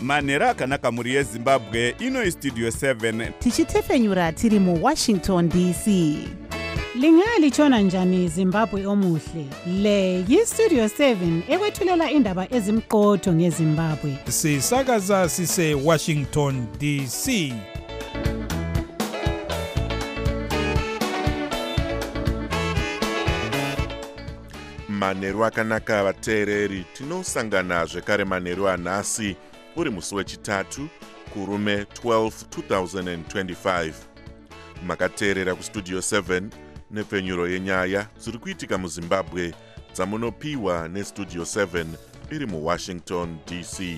manhero akanaka mhuri yezimbabwe. Ino istudio 7 tichitefenyura tiri muWashington DC. Lingalitshona njani Zimbabwe omuhle? Le yiStudio 7 ekwethulela indaba ezimqotho ngeZimbabwe. Sisakaza sise Washington DC. Manheru akanaka vateereri, tinosangana zvekare manheru anhasi uri musi wechitatu kurume 12 2025. Makateerera kustudio 7 nepfenyuro yenyaya dziri kuitika muZimbabwe dzamunopiwa nestudio 7 iri muWashington DC.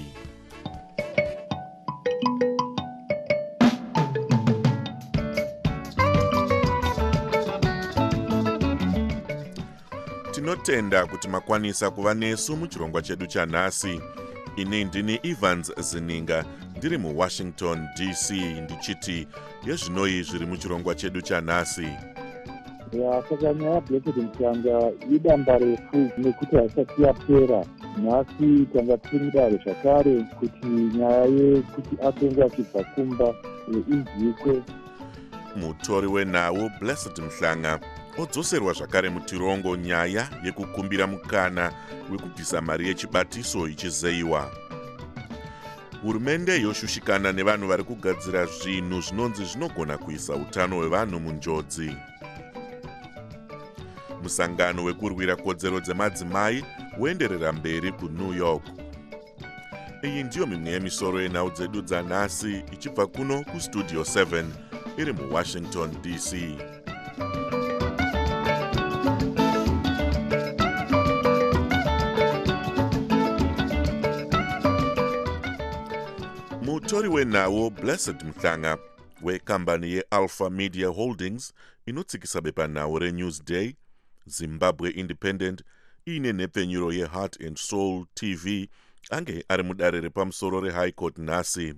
Tinotenda kuti makwanisa kuva nesu muchirongwa chedu chanhasi. Ini ndini Evans Zininga ndiri muWashington DC ndichiti yezvinoi zviri muchirongwa chedu chanhasi. Saka nyaya Blessed Mhlanga idamba refu nekuti haisati yapera. Nhasi tanga tiri mudare zvakare kuti nyaya yekuti atonga achibva kumba izvikwe. Mutori wenhau Blessed Mhlanga odzoserwa zvakare mutirongo nyaya yekukumbira mukana wekubvisa mari yechibatiso ichizeyiwa. Hurumende yoshushikana nevanhu vari kugadzira zvinhu zvinonzi zvinogona kuisa utano hwevanhu munjodzi. Musangano wekurwira kodzero dzemadzimai woenderera mberi kuNew York. Iyi ndiyo mimwe yemisoro yenhau dzedu dzanhasi ichibva kuno kustudio 7 iri muWashington DC. Mutori wenhau Blessed Mhlanga wekambani yeAlpha Media Holdings inotsikisa bepanhau reNewsday, Zimbabwe Independent ine nepfenyuro yeHeart and Soul TV ange ari mudare repamusoro reHigh Court nhasi.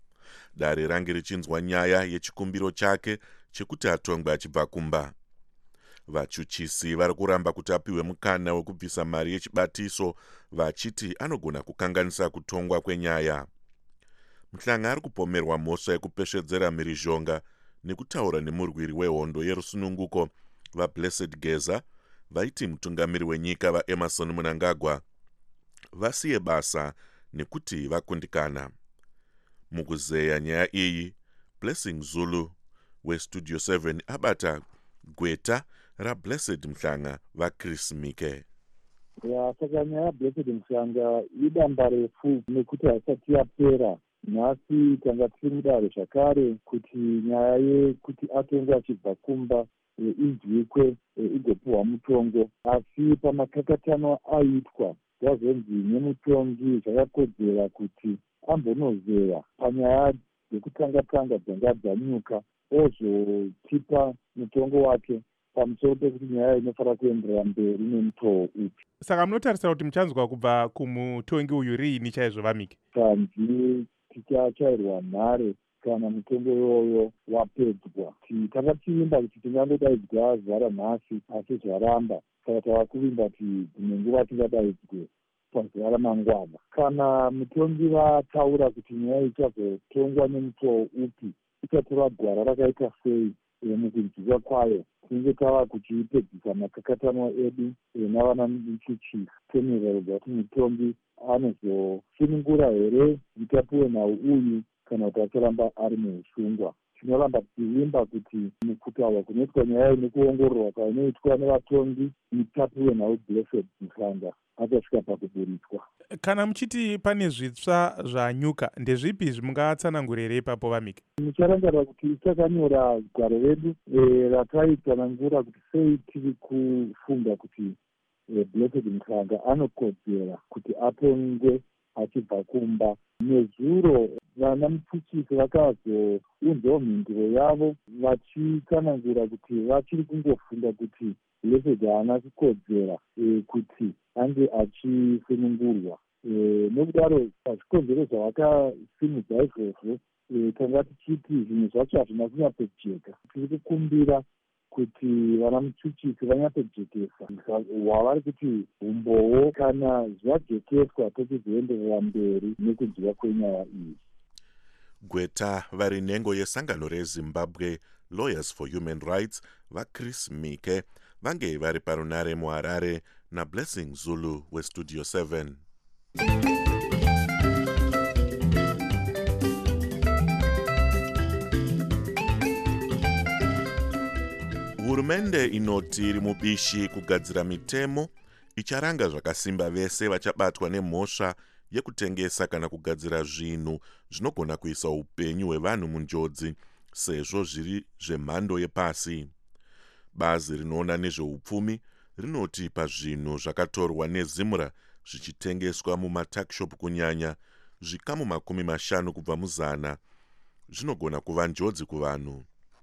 Dare range richinzwa nyaya yechikumbiro chake chekuti atongwe achibva kumba. Vachuchisi vari kuramba kuti apiwe mukana wekubvisa mari yechibatiso vachiti anogona kukanganisa kutongwa kwenyaya. Mhlanga ari kupomerwa mhosva yekupeshedzera mhirizhonga nekutaura nemurwiri wehondo yerusununguko vaBlessed Geza vaiti mutungamiri wenyika vaEmerson Mnangagwa vasiye basa nekuti vakundikana. Mukuzeya nyaya iyi, Blessing Zulu weStudio 7 abata gweta raBlessed Mhlanga vaChris Mike. Saka nyaya Blessed Mhlanga idamba refu nekuti haisati yapera. Nhasi tanga tiri mudare zvakare kuti nyaya yekuti atonga achibva kumba izvikwe igopiwa mutongo, asi pamakakatano aitwa zvazonzi nemutongi zvakakodzera kuti ambonozeya panyaya dzekutanga-tanga dzanga dzanyuka ozotipa mutongo wake pamusoro pekuti nyaya inofanira kuenderera mberi nemutoo upi. Saka munotarisira kuti muchanzwa kubva kumutongi uyu riini chaizvo vamike? Kanzi tichachairwa nhare kana mutongo iyoyo wapedzwa. Tanga tiimba kuti tingangodaidzwa zuva ranhasi asi zvaramba, saka tava kuvimba kuti dzimwe nguva tingadaidzwe pazuva ramangwana. Kana mutongi vataura kuti nyaya ichazotongwa nemutoo upi, ichatora gwara rakaita sei mukunzwika kwayo, tinenge tava kuchipedzisa makakatano edu navana muchuchisi temerero kuti mutongi anozosunungura here mutapu nhau uyu kana kuti acharamba ari muusungwa. Tinoramba tichivimba kuti mukutaura kunoitwa nyaya nekuongororwa kwainoitwa nevatongi mutapu wenhau Blessed Mhlanga achasvika pakuburitswa. Kana muchiti pane zvitsva zvanyuka, ndezvipi zvimungatsanangurire ipapo vamike? Mucharangarira kuti takanyora gwaro redu rataitsanangura kuti sei tiri kufunga kuti Blessed Mhlanga anokodzera kuti atongwe achibva kumba. Nezuro vana mupfuchisi vakazounzawo mhinduro yavo vachitsanangura kuti vachiri kungofunga kuti Blessed haana kukodzera kuti ange achisunungurwa. Nokudaro pazvikonzero zvavakasimudza izvozvo tanga tichiti zvinhu zvacho hazvina kunyatsojeka. Tiri kukumbira kuti vana muchuchisi vanyatsojekesa wavari kuti umbowo kana zvajekeswa tochizoenderera mberi nekudyiwa kwenyaya iyi. Gweta vari nhengo yesangano reZimbabwe Lawyers for Human Rights vaChris Mike vange vari parunare muHarare naBlessing Zulu weStudio 7. Hurumende inoti iri mubishi kugadzira mitemo icharanga zvakasimba vese vachabatwa nemhosva yekutengesa kana kugadzira zvinhu zvinogona kuisa upenyu hwevanhu munjodzi sezvo zviri zvemhando yepasi. Bazi rinoona nezveupfumi rinoti pazvinhu zvakatorwa neZimra zvichitengeswa mumatakshop kunyanya zvikamu 50 kubva muzana zvinogona kuva njodzi kuvanhu.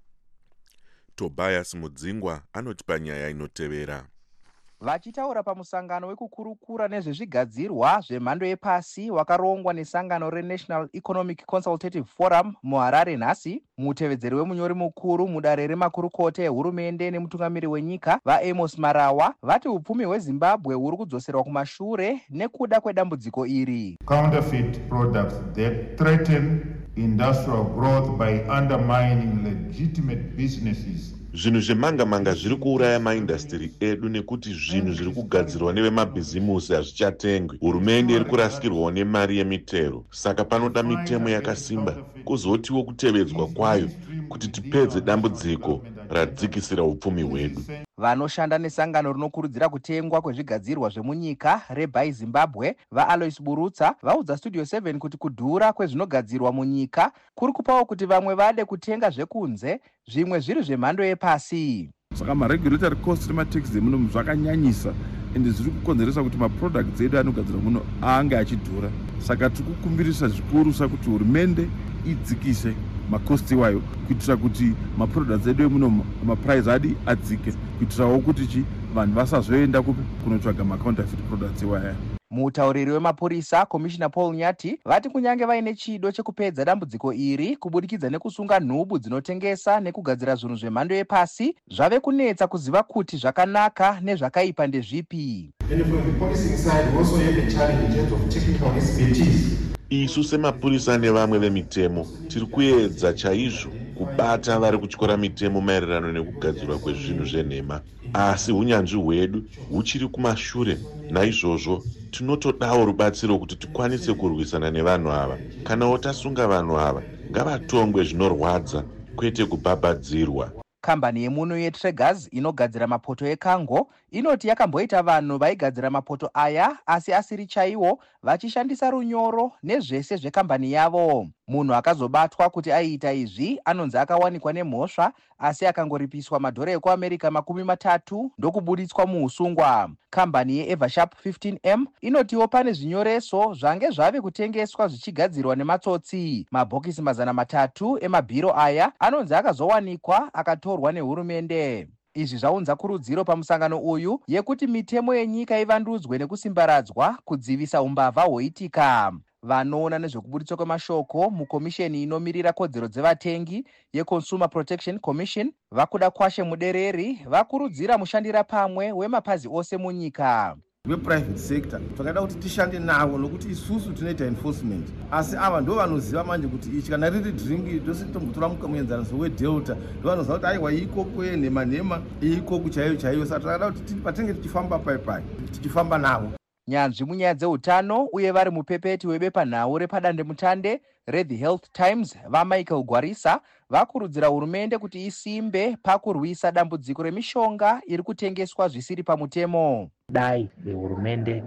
Tobias Mudzingwa anoti panyaya inotevera. Vachitaura pamusangano wekukurukura nezvezvigadzirwa zvemhando yepasi wakarongwa nesangano reNational Economic Consultative Forum muHarare nhasi, mutevedzeri wemunyori mukuru mudare remakurukota ehurumende nemutungamiri wenyika vaAmos Marawa vati upfumi hweZimbabwe huri kudzoserwa kumashure nekuda kwedambudziko iri. Counterfeit products that threaten industrial growth by undermining legitimate businesses. Zvinhu zvemanga-manga zviri kuuraya maindastiri edu nekuti zvinhu zviri kugadzirwa nevemabhizimusi hazvichatengwi. Hurumende iri kurasikirwawo nemari yemitero. Saka panoda mitemo yakasimba kuzotiwo kutevedzwa kwayo kuti tipedze dambudziko radzikisira upfumi hwedu. Vanoshanda nesangano rinokurudzira kutengwa kwezvigadzirwa zvemunyika reBuy Zimbabwe vaAlois Burutsa vaudza Studio 7 kuti kudhura kwezvinogadzirwa munyika kuri kupawo kuti vamwe vade kutenga zvekunze, zvimwe zviri zvemhando yepasi. Saka maregulatory cost nematax emuno zvakanyanyisa ende zviri kukonzeresa kuti maproducts edu anogadzirwa muno ange achidhura. Saka tiri kukumbirisa zvikuru kuti hurumende idzikise makosti iwayo kuitira kuti maproducts edu emuno maprice adi adzike kuitirawo kuti vanhu vasazoenda kunotsvaga macounterfeit products iwaya. Mutauriri wemapurisa Commissioner Paul Nyati vati kunyange vaine chido chekupedza dambudziko iri kubudikidza nekusunga nhubu dzinotengesa nekugadzira zvinhu zvemhando yepasi, zvave kunetsa kuziva kuti zvakanaka nezvakaipa ndezvipi. Isu semapurisa nevamwe vemitemo tiri kuedza chaizvo kubata vari kutyora mitemo maererano nekugadzirwa kwezvinhu zvenhema, asi unyanzvi hwedu huchiri kumashure. Naizvozvo tinotodawo rubatsiro kuti tikwanise kurwisana nevanhu ava. Kana tasunga vanhu ava ngavatongwe zvinorwadza kwete kubhabhadzirwa. Kambani yemuno yeTregas inogadzira mapoto ekango inoti yakamboita vanhu vaigadzira mapoto aya asi asiri chaiwo vachishandisa runyoro nezvese zvekambani yavo. Munhu akazobatwa kuti aiita izvi anonzi akawanikwa nemhosva asi akangoripiswa madhora ekuAmerica 30 ndokubuditswa muusungwa. Kambani yeEversharp 15M inotiwo pane zvinyoreso zvange zvave kutengeswa zvichigadzirwa nematsotsi. Mabhokisi 300 emabhiro aya anonzi akazowanikwa akatorwa nehurumende. Izvi zvaunza kurudziro pamusangano uyu yekuti mitemo yenyika ivandudzwe nekusimbaradzwa kudzivisa umbavha hwoitika. Vanoona nezvekubuditswa kwemashoko mukomisheni inomirira kodzero dzevatengi yeConsumer Protection Commission vakuda Kwashe Mudereri vakurudzira mushandira pamwe wemapazi ose munyika. Private sector takada kuti tishande nawo nokuti isusu tinoita enforcement, asi ava ndo vanoziva manje kuti ichi kana riri drink dositombotora mukamuenzaniso weDelta ndo vanoziva kuti aiwa iko kwenhema iko kuchaiyo. Saka takada kuti patenge tichifamba paipai tichifamba navo. Nyanzvi munyaya dzeutano uye vari mupepeti webepanhau repadandemutande reThe Health Times vaMichael Gwarisa vakurudzira hurumende kuti isimbe pakurwisa dambudziko remishonga iri kutengeswa zvisiri pamutemo. Dai hurumende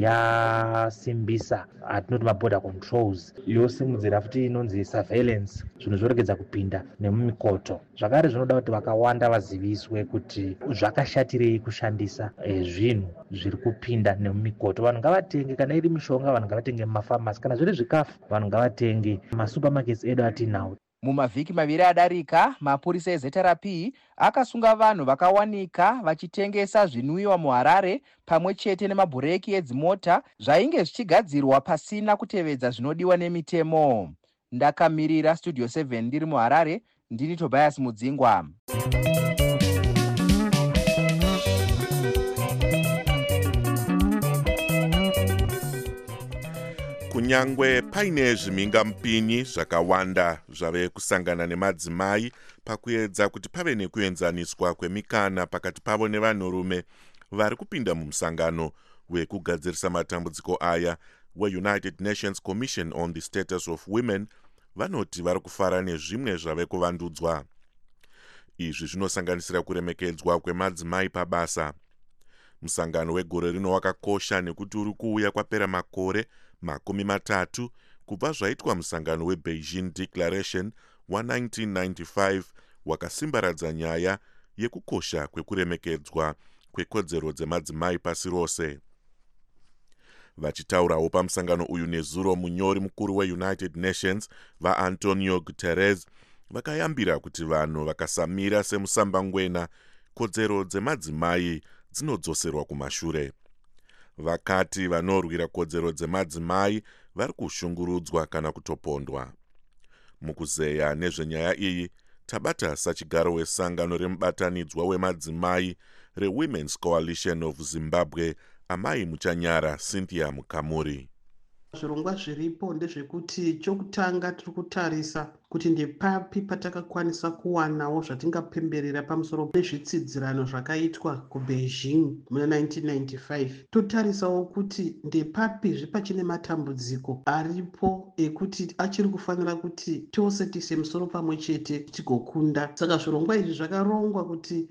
yasimbisa atinoti maborder controls yosimudzira futi inonzi surveillance zvinhu zvoregedza kupinda nemumikoto. Zvakare zvinoda kuti vakawanda vaziviswe kuti zvakashatirei kushandisa zvinhu zviri kupinda nemumikoto. Vanhu ngavatenge kana iri mishonga, vanhu ngavatenge mumafamasi, kana zviri zvikafu vanhu ngavatenge masupermarkets edu atinawo. Mumavhiki 2 adarika, mapurisa eZRP akasunga vanhu vakawanika vachitengesa zvinwiwa muHarare pamwe chete nemabhureki edzimota zvainge zvichigadzirwa pasina kutevedza zvinodiwa nemitemo. Ndakamirira Studio 7 ndiri muHarare, ndini Tobias Mudzingwa. kunyangwe paine zvimhingamupinyi zvakawanda zvave kusangana nemadzimai pakuedza kuti pave nekuenzaniswa kwemikana pakati pavo nevanhurume vari kupinda mumusangano wekugadzirisa matambudziko aya weUnited Nations Commission on the Status of Women, vanoti vari kufara nezvimwe zvave kuvandudzwa. Izvi zvinosanganisira kuremekedzwa kwemadzimai pabasa. Musangano wegore rino wakakosha nekuti uri kuuya kwapera makore 30 kubva zvaitwa musangano weBeijing Declaration wa1995 wakasimbaradza nyaya yekukosha kwekuremekedzwa kwekodzero dzemadzimai pasi rose. Vachitaurawo pamusangano uyu nezuro, munyori mukuru weUnited Nations vaAntonio Guterres vakayambira kuti vanhu vakasamira semusambangwena kodzero dzemadzimai dzinodzoserwa kumashure. Vakati vanorwira kodzero dzemadzimai vari kushungurudzwa kana kutopondwa. Mukuzeya nezvenyaya iyi, tabata sachigaro wesangano remubatanidzwa wemadzimai reWomen's Coalition of Zimbabwe, Amai Muchanyara Cynthia Mukamuri. Zvirongwa zviripo ndezvekuti chokutanga tiri kutarisa kuti ndepapi patakakwanisa kuwanawo zvatingapemberera pamusoro pezvitsidzirano zvakaitwa kuBeijing muna 1995. Totarisawo kuti ndepapizve pachine matambudziko aripo ekuti achiri kufanira kuti tose tise musoro pamwe chete tigokunda. Saka zvirongwa izvi zvakarongwa kuti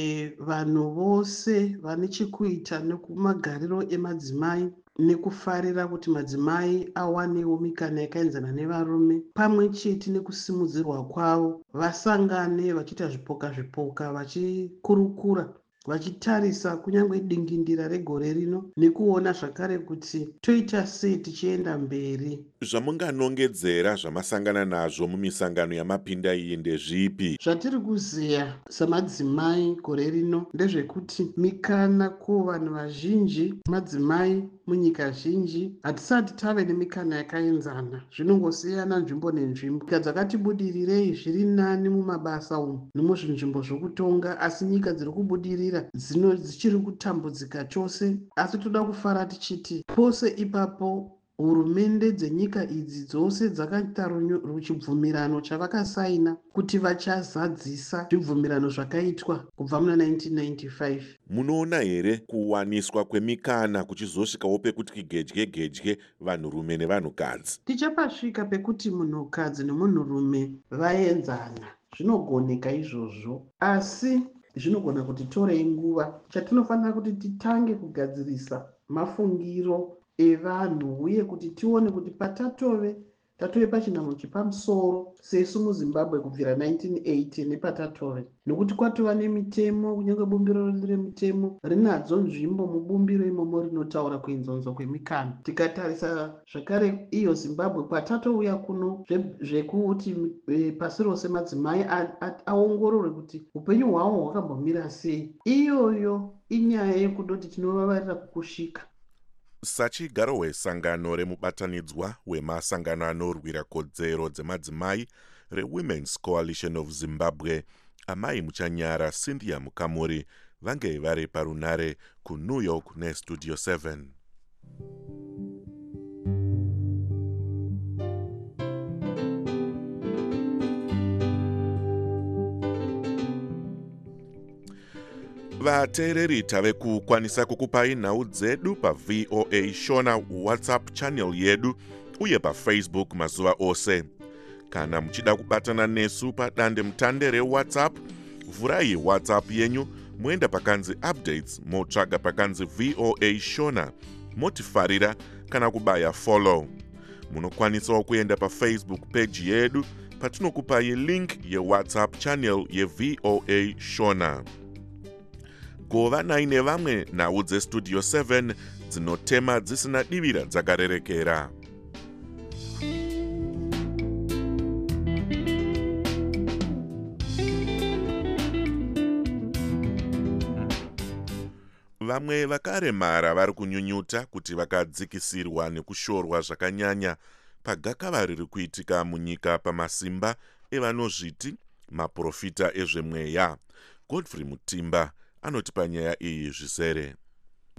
vanhu vose vane chekuita nekumagariro emadzimai nekufarira kuti madzimai awanewo mikana yakaenzana nevarume, pamwe chete nekusimudzirwa kwavo, vasangane vachiita zvipoka vachikurukura, vachitarisa kunyangwe dingindira regore rino nekuona zvakare kuti toita sei tichienda mberi. Zvamunganongedzera zvamasangana nazvo mumisangano yamapinda iyi ndezvipi? Zvatiri kuziya samadzimai gore rino ndezvekuti mikana kuvanhu vazhinji, madzimai munyika zhinji, hatisati tave nemikana yakaenzana. Zvinongosiyana nzvimbo nenzvimbo. Nyika dzakati budirirei zviri nani mumabasa umu nemuzvinzvimbo zvokutonga, asi nyika dziri kubudirira dzichiri kutambudzika chose. Asi toda kufara tichiti pose ipapo hurumende dzenyika idzi dzose dzakaita chibvumirano chavakasaina kuti vachazadzisa zvibvumirano zvakaitwa kubva muna 1995. Munoona here kuwaniswa kwemikana kuchizosvikawo pekuti kigedye vanhurume nevanhukadzi? Tichapasvika pekuti munhukadzi nemunhurume vaenzana, zvinogoneka izvozvo, asi zvinogona kuti torei nguva. Chatinofanira kuti titange kugadzirisa mafungiro evanhu uye kuti tione kuti patatove pachinanho chepamusoro sesu muZimbabwe kubvira 1980 nepatatove, nokuti kwatova nemitemo, kunyange bumbiro remitemo rinadzo nzvimbo mubumbiro imomo rinotaura kuenzanzwa kwemikana. Tikatarisa zvakare iyo Zimbabwe kwatatouya kuno zvekuti pasi rose madzimai aongororwe kuti upenyu hwavo hwakambomira sei, iyoyo inyaya yekudoti tinovavarira kukushika. Sachigaro wesangano remubatanidzwa wemasangano anorwira kodzero dzemadzimai reWomen's Coalition of Zimbabwe, Amai Muchanyara Cynthia Mukamuri, vange vari parunare kuNew York neStudio 7. Vateereri tave kukwanisa kukupai nhau dzedu pa VOA Shona WhatsApp channel yedu uye pa Facebook mazuva ose. Kana muchida kubatana nesu padande mutande reWhatsApp, vhurai WhatsApp yenyu moenda pakanzi updates, motsvaga pakanzi VOA Shona, motifarira kana kubaya follow. Munokwanisawo kuenda pa Facebook page yedu patinokupai link yeWhatsApp channel yeVOA Shona. Gova naine vamwe nhau dzeStudio 7 dzinotema dzisina divira dzakarerekera. Vamwe vakaremara vari kunyunyuta kuti vakadzikisirwa nekushorwa zvakanyanya pagakava riri kuitika munyika pamasimba evanozviti maprofita ezvemweya. Godfrey Mutimba anoti panyaya iyi zvizere.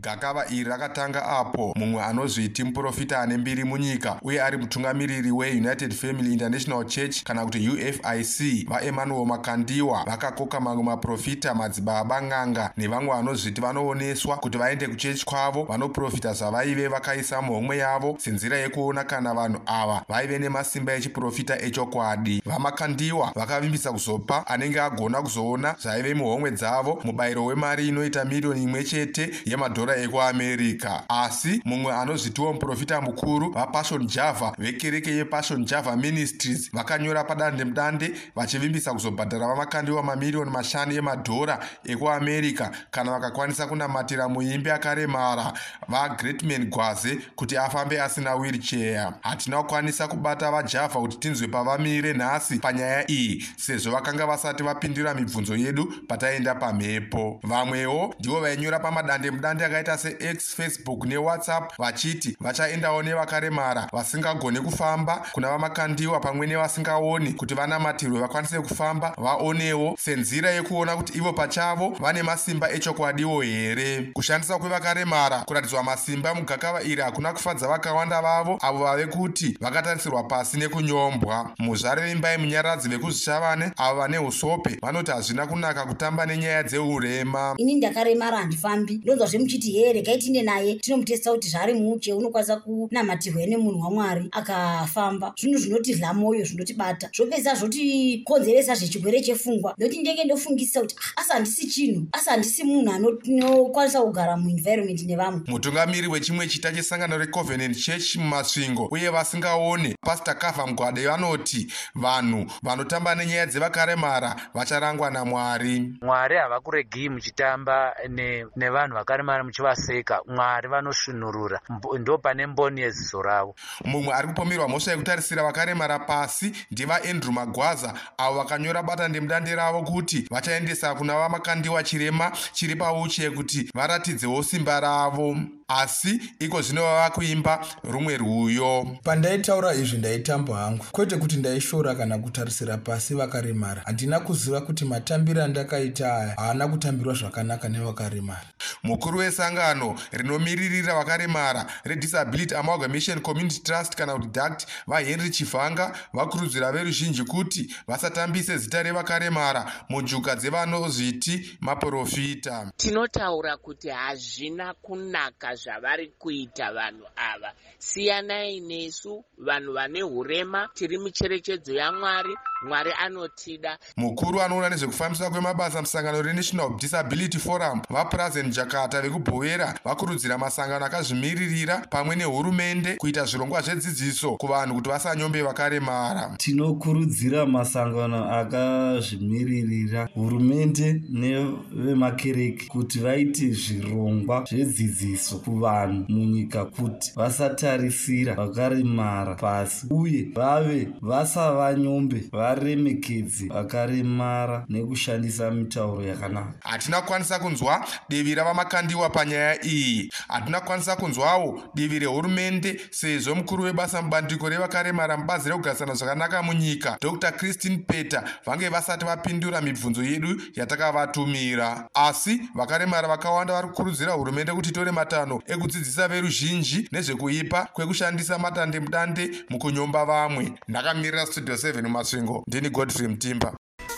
Gakava iri rakatanga apo mumwe anozviti muprofita ane mbiri munyika uye ari mutungamiriri weUnited Family International Church kana kuti UFIC vaEmmanuel Makandiwa vakakoka mamwe maprofita, madzibaba, n'anga nevamwe vanozviti vanooneswa kuti vaende kuchechi kwavo vanoprofita zvavaive vakaisa muhomwe yavo senzira yekuona kana vanhu ava vaive nemasimba echiprofita echokwadi. VaMakandiwa vakavimbisa kuzopa anenge agona kuzoona zvaive muhomwe dzavo mubayiro wemari inoita $1,000,000 yemadhora ekuAmerica. Asi mumwe anozvitiwo muprofita mukuru vaPassion Java vekereke yePassion Java Ministries vakanyora padandemutande vachivimbisa kuzobhadhara vaMakandiwa mamiliyoni 5 yemadhora ekuAmerica kana vakakwanisa kunamatira muimbi akaremara vaGreatman Gwaze kuti afambe asina wheelchair. Hatina kukwanisa kubata vaJava kuti tinzwe pavamire nhasi panyaya iyi sezvo vakanga vasati vapindura mibvunzo yedu pataenda pamhepo. Vamwewo ndivo vainyora pamadandemutande akaita seX, Facebook neWhatsApp vachiti vachaendawo nevakaremara vasingagone kufamba kuna vaMakandiwa pamwe nevasingaoni kuti vanamatirwe vakwanise kufamba vaonewo senzira yekuona kuti ivo pachavo vane masimba echokwadiwo here. Kushandisa kwevakaremara kuratidzwa masimba mugakava iri hakuna kufadza vakawanda vavo avo vave kuti vakatarisirwa pasi nekunyombwa. Muzvare vimbai munyaradzi vekuzvishavane avo vane usope vanoti hazvina kunaka kutamba nenyaya dzeurema. Ini ndakaremara handifambi, ndonzwa zvemuchiti here regai tine naye tinomutesta kuti zvare muuche unokwanisa kunamatirwa nemunhu waMwari akafamba. Zvinhu zvinotidla moyo, zvinotibata, zvopedza zvotikonzeresa zvechirwere chepfungwa nokuti ndenge ndofungisisa kuti asi handisi chinhu, asi handisi munhu anokwanisa kugara muenvironment nevamwe. Mutungamiri wechimwe chita chesangano reCovenant Church mumasvingo uye vasingaone Pastor Kava Mgwade vanoti vanhu vanotamba nenyaya dzevakaremara vacharangwa naMwari. Mwari havakuregei muchitamba nevanhu vakaremara muchivaseka. Mwari vanosvinurura, ndo pane mboni yeziso ravo. Mumwe ari kupomerwa mhosva yekutarisira vakaremara pasi ndivaAndrew Magwaza avo vakanyora badandemutande ravo kuti vachaendesa kuna vaMakandiwa chirema chiri pauche kuti varatidzewo simba ravo. Asi iko zvino vava kuimba rumwe rwuyo. Pandaitaura izvi ndaitamba hangu, kwete kuti ndaishora kana kutarisira pasi vakaremara. Handina kuziva kuti matambiro andakaita aya haana kutambirwa zvakanaka nevakaremara. Mukuru wesangano rinomiririra vakaremara reDisability Amalgamation Community Trust kana kuti DACT vaHenry Chivanga vakurudzira veruzhinji kuti vasatambise zita revakaremara munjuka dzevanozviti maprofita. Tinotaura kuti hazvina kunaka zvavari kuita vanhu ava. Siyanai nesu vanhu vane hurema tiri mucherechedzo yaMwari, Mwari anotida. Mukuru anoona nezvekufambiswa kwemabasa musangano reNational Disability Forum vaPrazen Jakarta vekubhowera vakurudzira masangano akazvimiririra pamwe nehurumende kuita zvirongwa zvedzidziso kuvanhu kuti vasanyombe vakaremara. Tinokurudzira masangano akazvimiririra, hurumende nevemakereke kuti vaite zvirongwa zvedzidziso kuvanhu munyika kuti vasatarisira vakaremara pasi uye vave vasavanyombe, varemekedze vakaremara nekushandisa mitauro yakanaka. Hatina kukwanisa kunzwa divi ravaMakandiwa panyaya iyi. Hatina kukwanisa kunzwawo divi rehurumende sezvo mukuru webasa mubandiko revakaremara mubazi rekugarisana zvakanaka munyika Dr. Christine Peter vange vasati vapindura mibvunzo yedu yatakavatumira. Asi vakaremara vakawanda vari kukurudzira hurumende kuti itore matanho ekudzidzisa veruzhinji nezvekuipa kwekushandisa madandemutande mukunyomba vamwe. Ndakamirira Studio 7 mumasvingo, ndini Godfrey Mutimba.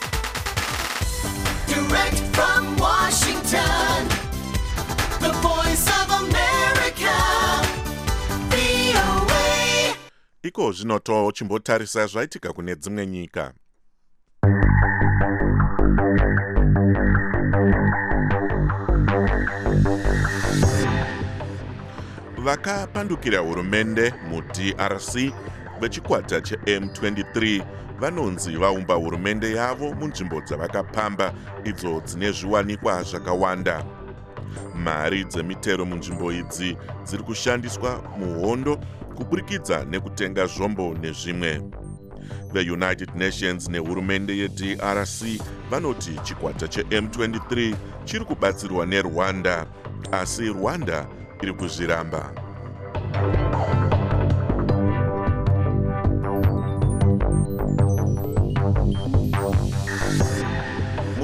Direct from Washington, the voice of America, VOA. Iko zvinoto chimbotarisa zvaitika kune dzimwe nyika. Vakapandukira hurumende muDRC vechikwata cheM23 vanonzi vaumba hurumende yavo munzvimbo dzavakapamba idzo dzine zviwanikwa zvakawanda. Mari dzemitero munzvimbo idzi dziri kushandiswa muhondo kuburikidza nekutenga zvombo nezvimwe. VeUnited Nations nehurumende yeDRC vanoti chikwata cheM23 chiri kubatsirwa neRwanda, asi Rwanda iri kuzviramba.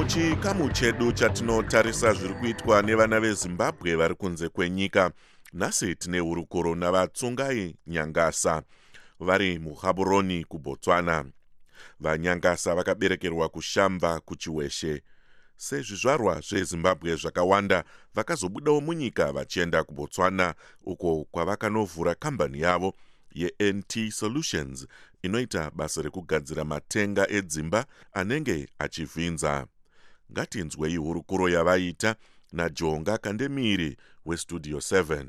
Muchikamu chedu chatinotarisa zviri kuitwa nevana veZimbabwe vari kunze kwenyika, nhasi tine hurukuro navatsungai Nyangasa vari muGaborone kuBotswana. VaNyangasa vakaberekerwa kuShamva kuChiweshe. Sezvizvarwa zveZimbabwe zvakawanda vakazobudawo munyika vachienda kuBotswana, uko kwavakanovhura kambani yavo yeNT Solutions inoita basa rekugadzira matenga edzimba anenge achivhinza. Ngatinzwei hurukuro yavaita naJonga Kandemiri weStudio 7.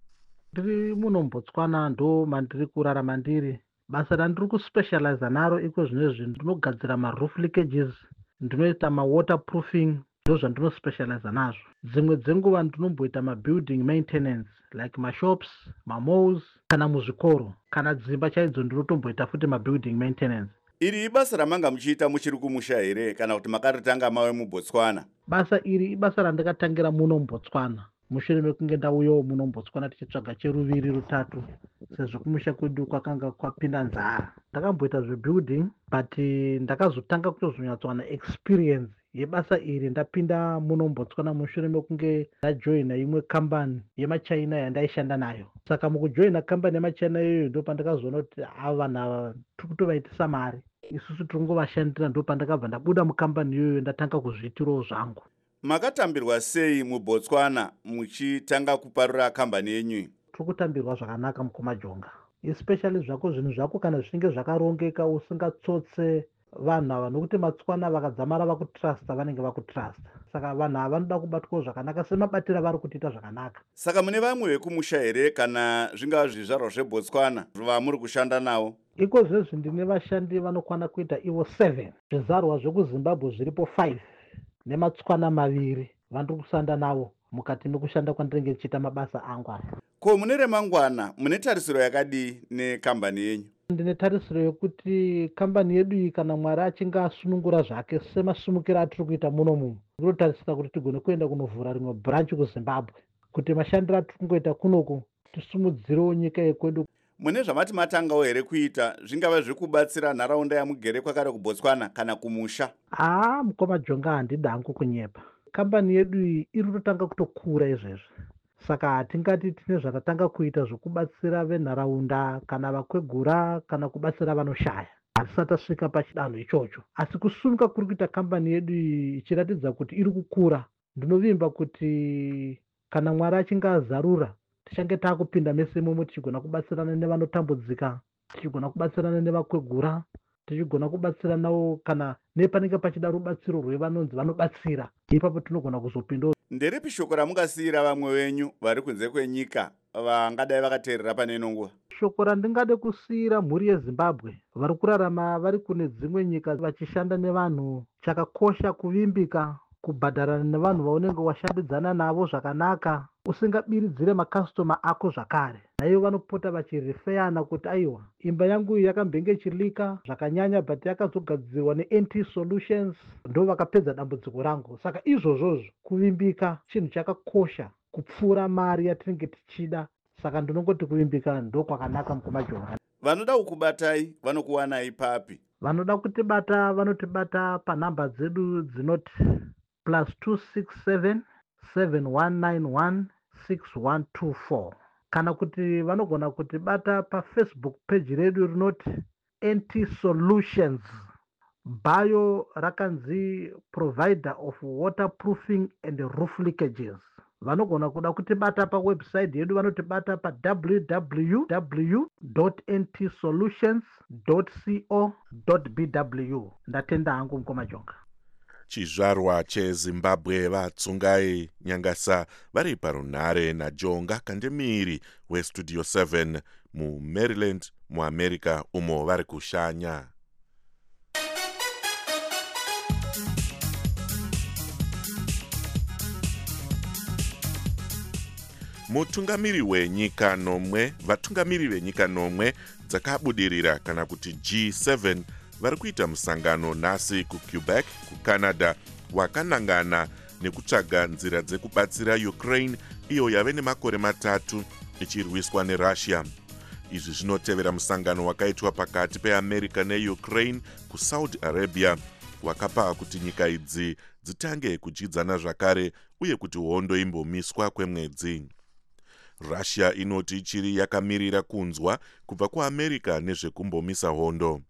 Ndiri muno muBotswana ndo mandiri kurarama ndiri. Basa randiri kuspecialize naro iko zvinezvi ndinogadzira maroof leakages, ndinoita mawaterproofing, ndo zvandinospecialize nazvo. Dzimwe dzenguva ndinomboita mabuilding maintenance like mashops, mamalls kana muzvikoro, kana dzimba chaidzo ndinotomboita futi mabuilding maintenance. Iri ibasa ramanga muchiita muchiri kumusha here kana kuti makaritanga mawe muBotswana? Basa iri ibasa randakatangira muno muBotswana. Mushure mekunge ndauyawo muno muBotswana tichitsvaga cheruviri rutatu, sezvo kumusha kwedu kwakanga kwapinda nzara. Ndakamboita zvebuilding but ndakazotanga kutozonyatsowana experience yebasa iri ndapinda muno muBotswana mushure mekunge ndajoina imwe kambani yemaChina yandaishanda nayo. Saka mukujoina kambani yemaChina iyoyo ndo pandakazoona kuti vanhu tiri kutovaitisa mari, isusu tiri kungovashandira. Ndo pandakabva ndabuda mukambani iyoyo ndatanga kuzviitirawo zvangu. Makatambirwa sei muBotswana muchitanga kuparura kambani yenyu? Tiri kutambirwa zvakanaka mukomaJonga, especially zvako zvinhu zvako kana zvinenge zvakarongeka usingatsotse vanhu ava, nokuti matswana vakadzamara vakutrusta vanenge vakutrusta. Saka vanhu ava vanoda kubatwawo zvakanaka semabatira vari kutiita zvakanaka. Saka mune vamwe vekumusha here kana zvingava zvizvarwa zveBotswana vamuri kushanda navo? Iko zvezvi ndine vashandi vanokwana kuita ivo 7. Zvizvarwa zvekuZimbabwe zviripo 5 nematswana 2 vandiri kushanda navo mukati mekushanda kwandinenge ndichiita mabasa angu aya. Ko mune remangwana mune tarisiro yakadii nekambani yenyu? Ndine tarisiro yekuti kambani yedu iyi kana Mwari achinge asunungura zvake semasumukiro atiri kuita muno muno, ndinotarisira kuti tigone kuenda kunovhura rimwe branch kuZimbabwe, kuti mashandiro atiri kungoita kunoku tisimudzirewo nyika yekwedu. Mune zvamati matangawo here kuita zvingava zviri kubatsira nharaunda yamugere kwakare kuBotswana kana kumusha? MukomaJonga handida hangu kunyepa. Kambani yedu iyi iri kutotanga kutokura izvezvi. Saka hatingati tine zvatatanga kuita zvokubatsira venharaunda kana vakwegura kana kubatsira vanoshaya. Hatisati tasvika pachidanho ichocho. Asi kusumuka kuri kuita kambani yedu iyi ichiratidza kuti iri kukura, ndinovimba kuti kana Mwari achinge azarura tichange taakupinda mese imomo tichigona kubatsirana nevanotambudzika, tichigona kubatsirana nevakwegura, tichigona kubatsiranawo kana nepanenge pachida rubatsiro rwevanonzi vanobatsira. Ipapo tinogona kuzopindawo. Nderipi shoko ramungasiyira vamwe venyu vari kunze kwenyika vangadai vakateerera pane ino nguva? Shoko randingade kusiyira mhuri yeZimbabwe vari kurarama vari kune dzimwe nyika vachishanda nevanhu, chakakosha kuvimbika, kubhadharana nevanhu vaunenge washandidzana navo zvakanaka, usingabiridzire makastoma ako zvakare. Naivo vanopota vachirifeyana kuti aiwa, imba yangu yakambenge ichilika zvakanyanya but yakazogadzirwa neNT Solutions, ndo vakapedza dambudziko rangu. Saka izvozvozvo kuvimbika chinhu chakakosha kupfuura mari yatinenge tichida. Saka ndinongoti kuvimbika ndo kwakanaka mukomaJonga. Vanoda kukubatai vanokuwanai papi? Vanoda kutibata vanotibata panhamba dzedu dzinoti +267 7191 6124, kana kuti vanogona kutibata paFacebook page redu rinoti NT Solutions, bio rakanzi provider of waterproofing and roof leakages. Vanogona kuda kutibata pawebsite yedu vanotibata pa www.ntsolutions.co.bw. Ndatenda hangu mukomaJonga. Chizvarwa cheZimbabwe vatsungai Nyangasa vari parunhare naJonga Kandemiri weStudio 7 muMaryland muAmerica umo vari kushanya. Mutungamiri wenyika nomwe, vatungamiri venyika nomwe dzakabudirira kana kuti G7 vari kuita musangano nhasi kuQuebec kuCanada wakanangana nekutsvaga nzira dzekubatsira Ukraine iyo yave nemakore 3 ichirwiswa neRussia. Izvi zvinotevera musangano wakaitwa pakati peAmerica neUkraine kuSaudi Arabia wakapa kuti nyika idzi dzitange kudyidzana zvakare uye kuti hondo imbomiswa kwemwedzi. Russia inoti ichiri yakamirira kunzwa kubva kuAmerica nezvekumbomisa hondo.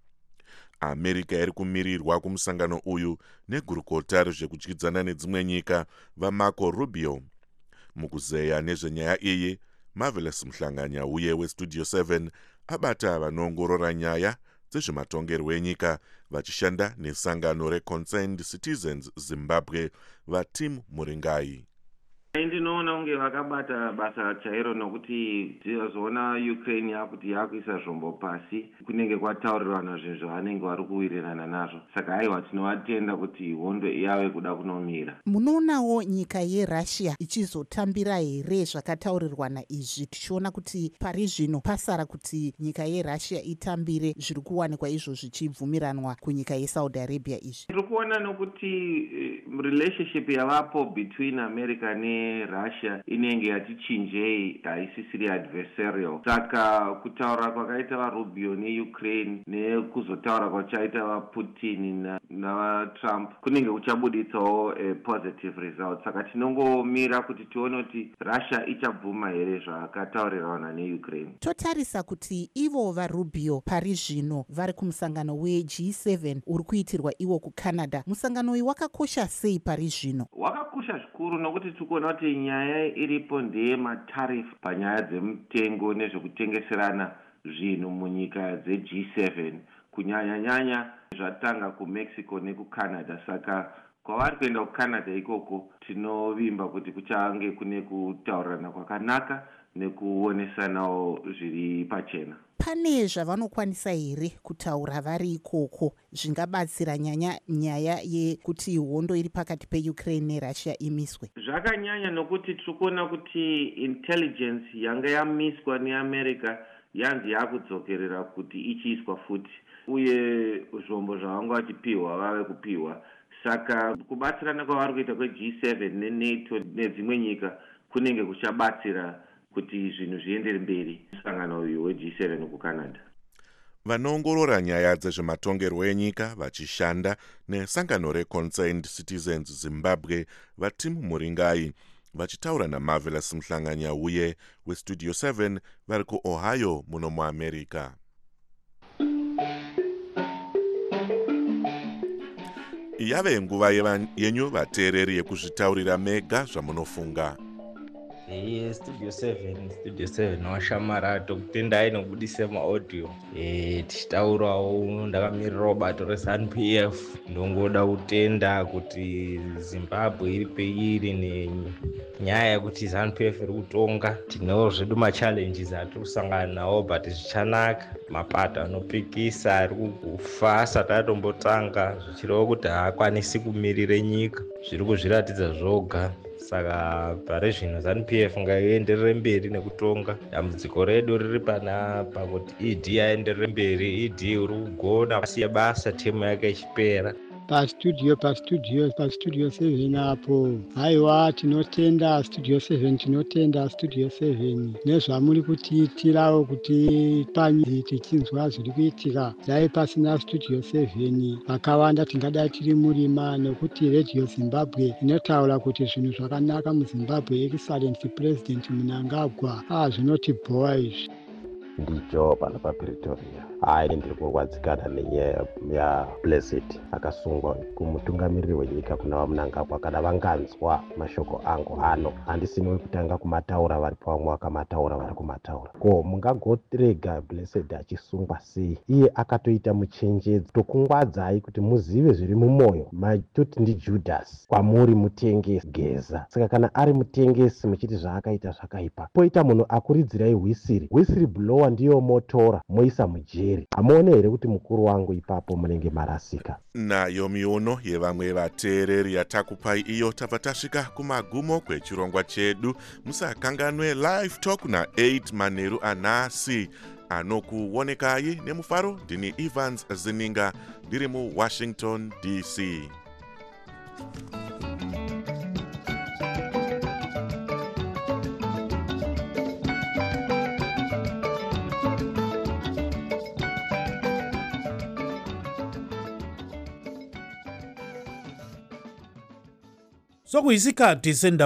America iri kumirirwa kumusangano uyu negurukota rezvekudyidzana nedzimwe nyika vaMarco Rubio. Mukuzeya nezvenyaya iyi, Marvelous Mhlanganya uye weStudio 7 abata vanoongorora nyaya dzezvematongerwo enyika vachishanda nesangano reConcerned Citizens Zimbabwe vaTim Muringai. Ndinoona unge vakabata basa chairo nokuti tinozoona Ukraine yakuti yakuisa zvombo pasi kunenge kwataurirwana zvinhu zvavanenge vari kuwirirana nazvo. Saka haiwa tinovatenda kuti hondo yave kuda kunomira. Munoonawo nyika yeRussia ichizotambira here zvakataurirwana izvi, tichiona kuti pari zvino pasara kuti nyika yeRussia itambire zviri kuwanikwa izvo zvichibvumiranwa kunyika yeSaudi Arabia izvi. Tiri kuona nokuti relationship yavapo between America Russia inenge yatichinjei, haisisiri adversarial. Saka kutaura kwakaita vaRubio neUkraine nekuzotaura kwachaita vaPutin navaTrump kunenge kuchabuditsawo positive result. Saka tinongomira kuti tione kuti Russia ichabvuma here zvakataurirana neUkraine. Totarisa kuti ivo vaRubio pari zvino vari kumusangano weG7 uri kuitirwa iwo kuCanada. Musangano uyu wakakosha sei pari zvino? Wakakosha zvikuru nokuti tikuona kuti nyaya iripo ndeyematarif panyaya dzemutengo nezvekutengeserana zvinhu munyika dzeG7 kunyanya-nyanya zvatanga kuMexico nekuCanada. Saka kwavari kuenda kuCanada ikoko tinovimba kuti kuchange kune kutaurirana kwakanaka nekuonesanawo zviri pachena. Pane zvavanokwanisa here kutaura vari ikoko zvingabatsira nyaya yekuti hondo iri pakati peUkraine neRussia imiswe? Zvakanyanya nokuti tirikuona kuti intelligence yanga yamiswa neAmerica yanzi yakudzokerera kuti ichiiswa futi, uye zvombo zvavanga vachipiwa vave kupiwa. Saka kubatsirana kwavari kuita kweG7 neNATO nedzimwe nyika kunenge kuchabatsira kuti zvinhu zviendere mberi musangano uyu weG7 kuCanada. Vanoongorora nyaya dzezvematongerwo enyika vachishanda nesangano reConcerned Citizens Zimbabwe vaTim Muringai vachitaura naMarvelous Mhlanganya uye weStudio 7 vari kuOhio muno muAmerica. Yave nguva yenyu vateereri yekuzvitaurira mega zvamunofunga. Studio 7 washamara tokutendai nokubudisa maaudio tichitaurawo. Ndakamirirawo bato reZANU-PF. ndongoda kutenda kuti Zimbabwe iri peiri nenyaya yekuti ZANU-PF iri kutonga. Tinewo zvedu machallenges atiri kusangana nawo but zvichanaka. Mapato anopikisa ari kufa asati atombotanga zvichirevo kuti haakwanisi kumirire nyika. Zviri kuzviratidza zvoga. Saka pari zvino ZANU-PF ngaienderere mberi nekutonga. Dambudziko redu riri panapa kuti ED aenderere mberi. ED uri kugona asiya basa timu yake ichipera. Pastudio 7 apo. Haiwa tinotenda Studio 7 nezvamuri kutiitirawo kuti panyi tichinzwa zviri kuitika. Dai pasina Studio 7 vakawanda tingadai tiri murima, nokuti Radio Zimbabwe inotaura kuti zvinhu zvakanaka muZimbabwe. Excellent President Mnangagwa zvinotibhowa izvi. Ndijo pano paPretoria. Ndiri kurwadzikana nenyaya yaBlessed akasungwa kumutungamiriri wenyika kuna vaMnangagwa. Kana vanganzwa mashoko angu ano, handisini wekutanga kumataura varipo, vamwe vakamataura vari kumataura. Ko mungagorega Blessed achisungwa sei? Iye akatoita muchenjedzo tokungwadzai kuti muzive zviri mumwoyo. Matoti ndiJudas kwamuri mutengesi geza. Saka kana ari mutengesi muchiti zvaakaita zvakaipa, poita munhu akuridzirai whistle blower ndiyo motora moisa mujeri. Hamuone here kuti mukuru wangu ipapo munenge marasika? Nayo miono yevamwe vateereri yatakupai iyo tabva tasvika kumagumo kwechirongwa chedu. Musakanganwe Live Talk na8 manheru anhasi. Anokuonekai nemufaro ndini Evans Zininga ndiri muWashington DC. sokuyisikhathi sendaba